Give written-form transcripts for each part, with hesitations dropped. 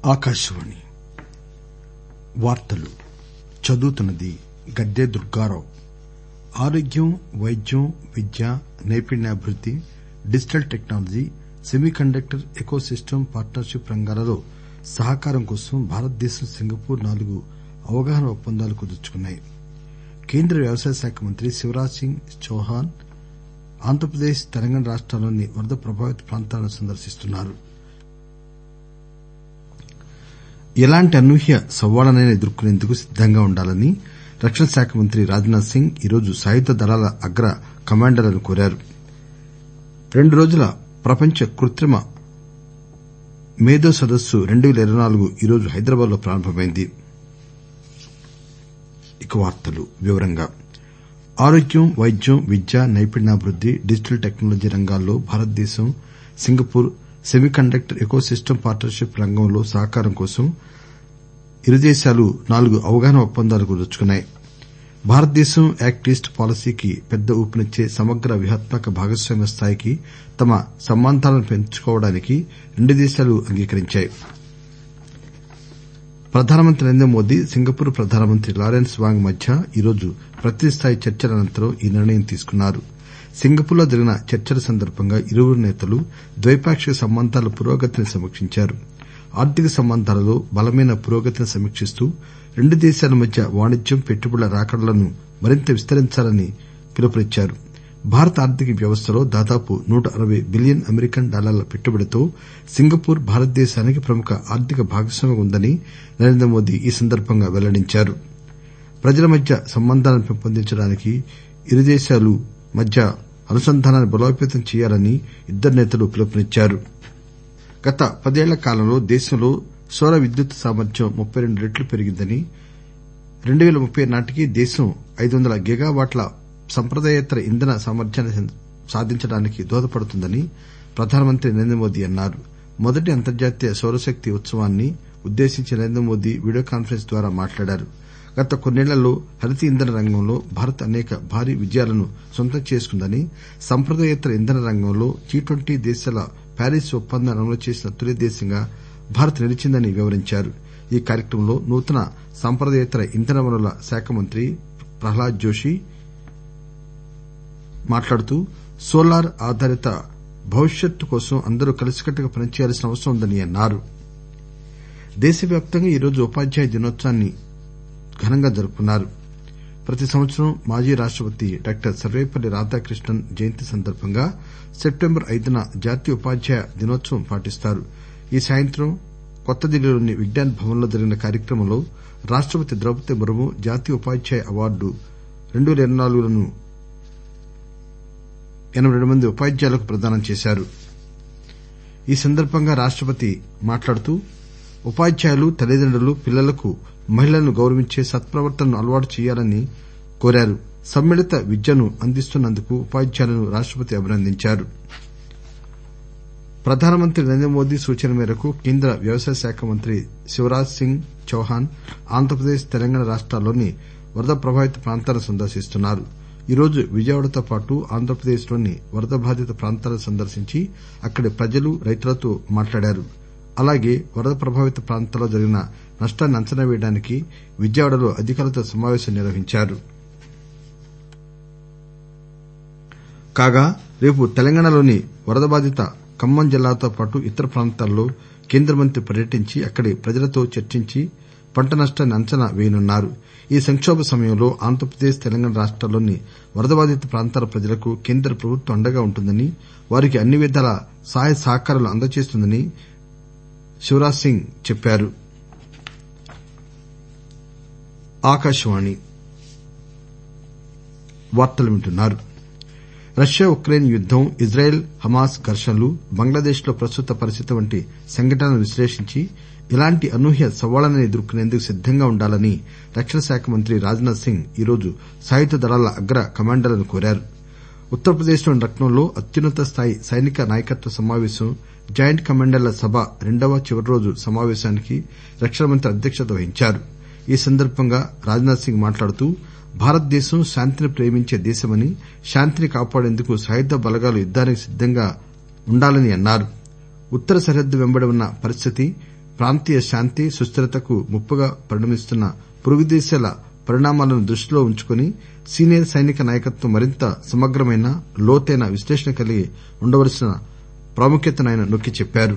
ఆకాశవాణి వార్తలు చదువుతున్నది గద్దె దుర్గారావు. ఆరోగ్యం, వైద్యం, విద్య, నైపుణ్యాభివృద్ది, digital technology, semiconductor ecosystem partnership రంగాలలో సహకారం కోసం భారతదేశం, సింగపూర్ 4 అవగాహన ఒప్పందాలు కుదుర్చుకున్నాయి. కేంద్ర వ్యవసాయ శాఖ మంత్రి శివరాజ్ సింగ్ చౌహాన్ ఆంధ్రప్రదేశ్, తెలంగాణ రాష్టాల్లోని వరద ప్రభావిత ప్రాంతాలను సందర్శిస్తున్నారు. ఎలాంటి అనూహ్య సవాళ్లనైనా ఎదుర్కొనేందుకు సిద్దంగా ఉండాలని రక్షణ శాఖ మంత్రి రాజ్ నాథ్ సింగ్ ఈరోజు సాయుధ దళాల అగ్ర కమాండర్లను కోరారు. 2 రోజుల ప్రపంచ కృత్రిమ మేధో సదస్సు 2024 ఈరోజు హైదరాబాద్ లో ప్రారంభమైంది. ఆరోగ్యం, వైద్యం, విద్య, నైపుణ్యాభివృద్ది, డిజిటల్ టెక్నాలజీ రంగాల్లో భారతదేశం, Singapore semiconductor ecosystem partnership రంగంలో సహకారం కోసం ఇరు దేశాలు 4 అవగాహన ఒప్పందాలు కుదుర్చుకున్నాయి. భారతదేశం యాక్ట్ ఈస్ట్ పాలసీకి పెద్ద ఊపునిచ్చే సమగ్ర వ్యూహాత్మక భాగస్వామ్య స్థాయికి తమ సంబంధాలను పెంచుకోవడానికి 2 దేశాలు అంగీకరించాయి. ప్రధానమంత్రి నరేంద్ర మోదీ, సింగపూర్ ప్రధానమంత్రి లారెన్స్ వాంగ్ మధ్య ఈరోజు ప్రతినిధి స్థాయి చర్చల అనంతరం ఈ నిర్ణయం తీసుకున్నారు. సింగపూర్ లో జరిగిన చర్చల సందర్భంగా ఇరువురు నేతలు ద్వైపాక్షిక సంబంధాల పురోగతిని సమీక్షించారు. ఆర్థిక సంబంధాలలో బలమైన పురోగతిని సమీక్షిస్తూ 2 దేశాల మధ్య వాణిజ్యం, పెట్టుబడుల రాకడలను మరింత విస్తరించాలని పిలుపునిచ్చారు. భారత ఆర్థిక వ్యవస్థలో దాదాపు $160 బిలియన్ అమెరికన్ డాలర్ల పెట్టుబడితో సింగపూర్ భారతదేశానికి ప్రముఖ ఆర్థిక భాగస్వామిగా ఉందని నరేంద్ర మోదీ ఈ సందర్భంగా వెల్లడించారు. ప్రజల మధ్య సంబంధాలను పెంపొందించడానికి ఇరు దేశాల మధ్య అనుసంధానాన్ని బలోపేతం చేయాలని ఇద్దరు నేతలు పిలుపునిచ్చారు. గత 10 ఏళ్ల కాలంలో దేశంలో సౌర విద్యుత్ సామర్థ్యం 32 రెట్లు పెరిగిందని, 2030 నాటికి దేశం 500 గిగావాట్ల సంప్రదాయేతర ఇంధన సామర్థ్యాన్ని సాధించడానికి దోహదపడుతుందని ప్రధానమంత్రి నరేంద్ర మోదీ అన్నారు. మొదటి అంతర్జాతీయ సౌరశక్తి ఉత్సవాన్ని ఉద్దేశించి నరేంద్ర మోదీ వీడియో కాన్ఫరెన్స్ ద్వారా మాట్లాడారు. గత కొన్నేళ్లలో హరిత ఇంధన రంగంలో భారత్ అనేక భారీ విజయాలను సొంతం చేసుకుందని, సంప్రదాయేతర ఇంధన రంగంలో G20 దేశాల ప్యారిస్ ఒప్పందాన్ని అమలు చేసిన తొలి దేశంగా భారత్ నిలిచిందని వివరించారు. ఈ కార్యక్రమంలో నూతన సంప్రదాయేతర ఇంధన వనరుల శాఖ మంత్రి ప్రహ్లాద్ జోషి మాట్లాడుతూ సోలార్ ఆధారిత భవిష్యత్తు కోసం అందరూ కలిసికట్టుగా పనిచేయాల్సిన అవసరం ఉందని అన్నారు. దేశవ్యాప్తంగా ఈరోజు ఉపాధ్యాయ దినోత్సవాన్ని ఘనంగా జరుపుకున్నారు. ప్రతి సంవత్సరం మాజీ రాష్టపతి డాక్టర్ సర్వేపల్లి రాధాకృష్ణన్ జయంతి సందర్భంగా సెప్టెంబర్ 5న జాతీయ ఉపాధ్యాయ దినోత్సవం పాటిస్తారు. ఈ సాయంత్రం కొత్తదిల్లీలోని విజ్ఞాన్ భవన్ లో జరిగిన కార్యక్రమంలో రాష్టపతి ద్రౌపది ముర్ము జాతీయ ఉపాధ్యాయ అవార్డు 2024లను 82 మంది ఉపాధ్యాయులకు ప్రదానం చేశారు. ఈ సందర్భంగా రాష్టపతి మాట్లాడుతూ ఉపాధ్యాయులు, తల్లిదండ్రులు పిల్లలకు మహిళలను గౌరవించే సత్ప్రవర్తనను అలవాటు చేయాలని కోరారు. సమ్మిళిత విద్యను అందిస్తున్నందుకు ఉపాధ్యాయులను రాష్టపతి అభినందించారు. ప్రధానమంత్రి నరేంద్ర మోదీ సూచన మేరకు కేంద్ర వ్యవసాయ శాఖ మంత్రి శివరాజ్ సింగ్ చౌహాన్ ఆంధ్రప్రదేశ్, తెలంగాణ రాష్టాల్లోని వరద ప్రభావిత ప్రాంతాలను సందర్శిస్తున్నారు. ఈరోజు విజయవాడతో పాటు ఆంధ్రప్రదేశ్ లోని వరద బాధిత ప్రాంతాలను సందర్శించి అక్కడి ప్రజలు, రైతులతో మాట్లాడారు. అలాగే వరద ప్రభావిత ప్రాంతాల్లో జరిగిన నష్టాన్ని అంచనా వేయడానికి విజయవాడలో అధికారులతో సమావేశం నిర్వహించారు. కాగా రేపు తెలంగాణలోని వరద బాధిత ఖమ్మం జిల్లాతో పాటు ఇతర ప్రాంతాల్లో కేంద్ర మంత్రి పర్యటించి అక్కడి ప్రజలతో చర్చించి పంట నష్టాన్ని అంచనా వేయనున్నారు. ఈ సంక్షోభ సమయంలో ఆంధ్రప్రదేశ్, తెలంగాణ రాష్టాల్లోని వరద బాధిత ప్రాంతాల ప్రజలకు కేంద్ర ప్రభుత్వం అండగా ఉంటుందని, వారికి అన్ని విధాల సహాయ సహకారాలు అందజేస్తుందని శివరాజ్ సింగ్ చెప్పారు. రష్యా ఉక్రెయిన్ యుద్దం, ఇజ్రాయెల్ హమాస్ ఘర్షణలు, బంగ్లాదేశ్ లో ప్రస్తుత పరిస్థితి వంటి సంఘటనలను విశ్లేషించి ఎలాంటి అనూహ్య సవాళ్లనైనా ఎదుర్కొనేందుకు సిద్దంగా ఉండాలని రక్షణ శాఖ మంత్రి రాజ్ నాథ్ సింగ్ ఈరోజు సాయుధ దళాల అగ్ర కమాండర్లను కోరారు. ఉత్తరప్రదేశ్ లోని లక్నోలో అత్యున్నత స్థాయి సైనిక నాయకత్వ సమావేశం, జాయింట్ కమాండర్ల సభ 2వ చివరి రోజు సమావేశానికి రక్షణ మంత్రి అధ్యక్షత వహించారు. ఈ సందర్భంగా రాజ్ నాథ్ సింగ్ మాట్లాడుతూ భారతదేశం శాంతిని ప్రేమించే దేశమని, శాంతిని కాపాడేందుకు సాయుధ బలగాలు యుద్దానికి సిద్దంగా ఉండాలని అన్నారు. ఉత్తర సరిహద్దు వెంబడి ఉన్న పరిస్థితి ప్రాంతీయ శాంతి సుస్థిరతకు ముప్పుగా పరిణమిస్తున్న పొరుగు దేశాల పరిణామాలను దృష్టిలో ఉంచుకుని సీనియర్ సైనిక నాయకత్వం మరింత సమగ్రమైన లోతైన విశ్లేషణ కలిగి ఉండవలసిన ప్రాముఖ్యతను ఆయన నొక్కి చెప్పారు.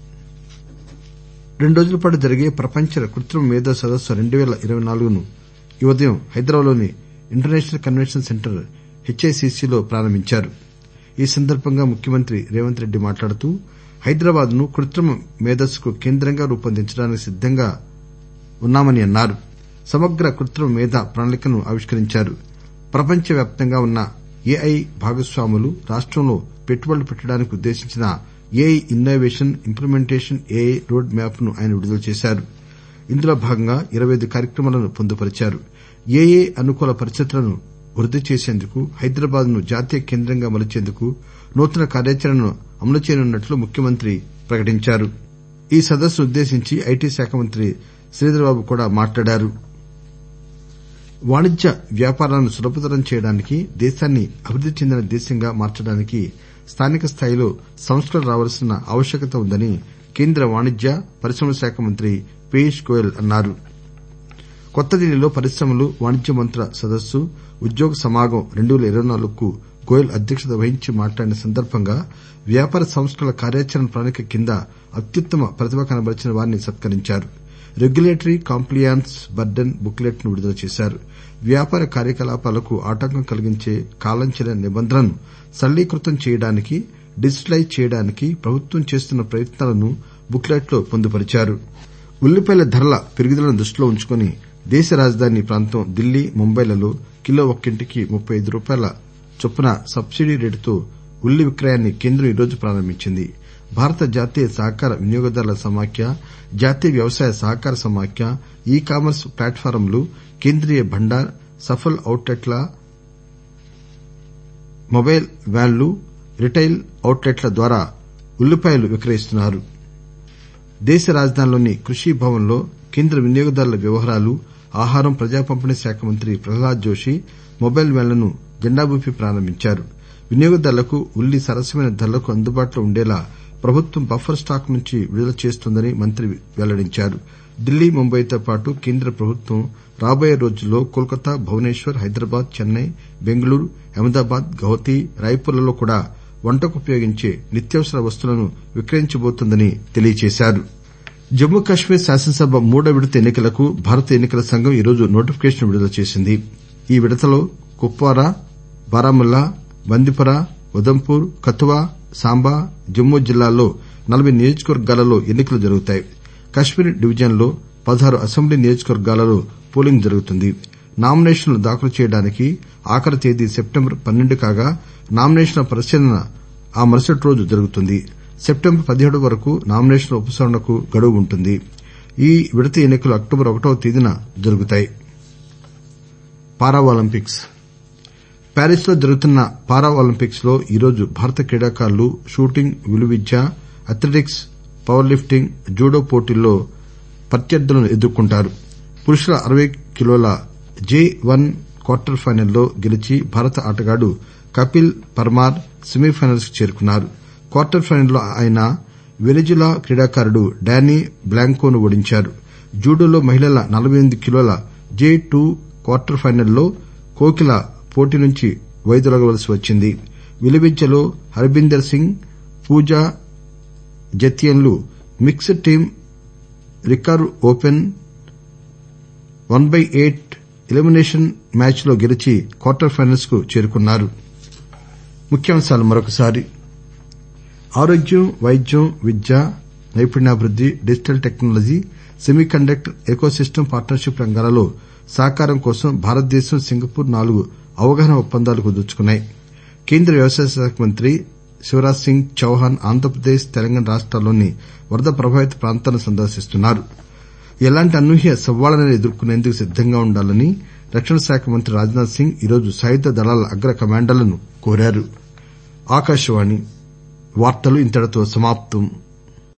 2 రోజుల పాటు జరిగే ప్రపంచ కృత్రిమ మేధో సదస్సు 2024ను ఈ ఉదయం హైదరాబాద్లోని ఇంటర్నేషనల్ కన్వెన్షన్ సెంటర్ హెచ్ఐసిసిలో ప్రారంభించారు. ఈ సందర్భంగా ముఖ్యమంత్రి రేవంత్ రెడ్డి మాట్లాడుతూ హైదరాబాద్ ను కృత్రిమ మేధస్సుకు కేంద్రంగా రూపొందించడానికి సిద్దంగా ఉన్నామని అన్నారు. సమగ్ర కృత్రిమ మేధ ప్రణాళికను ఆవిష్కరించారు. ప్రపంచ వ్యాప్తంగా ఉన్న ఏఐ భాగస్వాములు రాష్టంలో పెట్టుబడులు పెట్టడానికి ఉద్దేశించిన AI innovation implementation AI road map ను ఆయన విడుదల చేశారు. ఇందులో భాగంగా 25 కార్యక్రమాలను పొందుపరిచారు. ఏఐ అనుకూల పరిస్థితులను వృద్ది చేసేందుకు హైదరాబాద్ ను జాతీయ కేంద్రంగా మలిచేందుకు నూతన కార్యాచరణను అమలు చేయనున్నట్లు ముఖ్యమంత్రి ప్రకటించారు. ఈ సదస్సును ఉద్దేశించి ఐటీ శాఖ మంత్రి శ్రీధర్బాబు కూడా మాట్లాడారు. వాణిజ్య వ్యాపారాలను సులభతరం చేయడానికి దేశాన్ని అభివృద్ది చెందిన దేశంగా మార్చడానికి స్థానిక స్థాయిలో సంస్కరణలు రావాల్సిన ఆవశ్యకత ఉందని కేంద్ర వాణిజ్య పరిశ్రమల శాఖ మంత్రి పీయూష్ గోయల్ అన్నారు. కొత్త ఢిల్లీలో పరిశ్రమలు వాణిజ్య మంత్రుల సదస్సు ఉద్యోగ సమాగం 2024కు గోయల్ అధ్యక్షత వహించి మాట్లాడిన సందర్భంగా వ్యాపార సంస్కరణల కార్యాచరణ ప్రణాళిక కింద అత్యుత్తమ ప్రతిభ కనబరిచిన వారిని సత్కరించారు. రెగ్యులేటరీ కాంప్లియాన్స్ బర్డెన్ బుక్లెట్ ను విడుదల చేశారు. వ్యాపార కార్యకలాపాలకు ఆటంకం కలిగించే కాలం చెల్లిన నిబంధనలను సరళీకృతం చేయడానికి డిజిటలైజ్ చేయడానికి ప్రభుత్వం చేస్తున్న ప్రయత్నాలను బుక్లెట్ లో పొందుపరిచారు. ఉల్లిపాయల ధరల పెరుగుదలను దృష్టిలో ఉంచుకుని దేశ రాజధాని ప్రాంతం ఢిల్లీ ముంబైలలో కిలో ఒక్కింటికి ₹35 చొప్పున సబ్సిడీ రేటుతో ఉల్లి విక్రయాన్ని కేంద్రం ఈరోజు ప్రారంభించింది. భారత జాతీయ సహకార వినియోగదారుల సమాఖ్య, జాతీయ వ్యవసాయ సహకార సమాఖ్య, ఈ కామర్స్ ప్లాట్ఫారంలు, కేంద్రీయ భండార్, సఫల్ ఔట్లెట్ల, మొబైల్ వ్యాన్లు, రిటైల్ ఔట్లెట్ల ద్వారా ఉల్లిపాయలు విక్రయిస్తున్నారు. దేశ రాజధానిలోని కృషి భవన్ లో కేంద్ర వినియోగదారుల వ్యవహారాలు, ఆహారం, ప్రజా పంపిణీ శాఖ మంత్రి ప్రహ్లాద్ జోషి మొబైల్ వ్యాన్లను జెండా ఊపి ప్రారంభించారు. వినియోగదారులకు ఉల్లి సరసమైన ధరలకు అందుబాటులో ఉండేలా ప్రభుత్వం బఫర్ స్టాక్ నుంచి విడుదల చేస్తోందని మంత్రి వెల్లడించారు. ఢిల్లీ, ముంబైతో పాటు కేంద్ర ప్రభుత్వం రాబోయే రోజుల్లో కోల్కతా, భువనేశ్వర్, హైదరాబాద్, చెన్నై, బెంగళూరు, అహ్మదాబాద్, గౌహతి, రాయ్పూర్లలో కూడా వంటకు ఉపయోగించే నిత్యావసర వస్తువులను విక్రయించబోతోందని తెలియజేశారు. జమ్మూ కశ్మీర్ శాసనసభ 3వ విడత ఎన్నికలకు భారత ఎన్నికల సంఘం ఈరోజు నోటిఫికేషన్ విడుదల చేసింది. ఈ విడతలో కుప్వారా, బారాముల్లా, బందిపుర, ఉదంపూర్, కథువా, సాంబా, జమ్మూ జిల్లాల్లో 40 నియోజకవర్గాలలో ఎన్నికలు జరుగుతాయి. కశ్మీర్ డివిజన్ లో 16 అసెంబ్లీ నియోజకవర్గాలలో పోలింగ్ జరుగుతుంది. నామినేషన్లు దాఖలు చేయడానికి ఆఖరు తేదీ సెప్టెంబర్ 12 కాగా నామినేషన్ల పరిశీలన ఆ మరుసటి రోజు జరుగుతుంది. సెప్టెంబర్ 17 వరకు నామినేషన్ల ఉపసంహరణకు గడువు ఉంటుంది. ఈ విడత ఎన్నికలు అక్టోబర్ 1వ తేదీన జరుగుతాయి. పారా ఒలింపిక్స్ ప్యారిస్ లో జరుగుతున్న పారా ఒలింపిక్స్ లో ఈరోజు భారత క్రీడాకారులు షూటింగ్, విలువిద్య, అథ్లెటిక్స్, పవర్ లిఫ్టింగ్, జూడో పోటీల్లో ప్రత్యర్థులను ఎదుర్కొంటారు. పురుషుల 60 కిలోల J1 క్వార్టర్ ఫైనల్లో గెలిచి భారత ఆటగాడు కపిల్ పర్మార్ సెమీఫైనల్స్ కు చేరుకున్నారు. క్వార్టర్ ఫైనల్లో ఆయన వెనిజులా క్రీడాకారుడు డానీ బ్లాంకోను ఓడించారు. జూడోలో మహిళల 48 కిలోల J2 క్వార్టర్ ఫైనల్లో కోకిల పోటీ నుంచి వైదొలగవలసి వచ్చింది. విలువిద్యలో హర్బీందర్ సింగ్, పూజా జతియన్లు mixed team recurve open 1/8 elimination match లో గెలిచి క్వార్టర్ ఫైనల్స్ కు చేరుకున్నారు. ముఖ్యాంశాలు మరొకసారి. ఆరోగ్యం, వైద్యం, విద్య, నైపుణ్యాభివృద్ది, digital technology, semiconductor ecosystem partnership రంగాలలో సహకారం కోసం భారతదేశం, సింగపూర్ 4 అవగాహన ఒప్పందాలు కుదుర్చుకున్నాయి. కేంద్ర వ్యవసాయ శాఖ మంత్రి శివరాజ్ సింగ్ చౌహాన్ ఆంధ్రప్రదేశ్, తెలంగాణ రాష్టాల్లోని వరద ప్రభావిత ప్రాంతాలను సందర్శిస్తున్నారు. ఎలాంటి అనూహ్య సవాళ్లను ఎదుర్కొనేందుకు సిద్దంగా ఉండాలని రక్షణ శాఖ మంత్రి రాజ్ నాథ్ సింగ్ ఈరోజు సాయుధ దళాల అగ్ర కమాండర్లను కోరారు. ఆకాశవాణి వార్తలు ఇంతటితో సమాప్తం.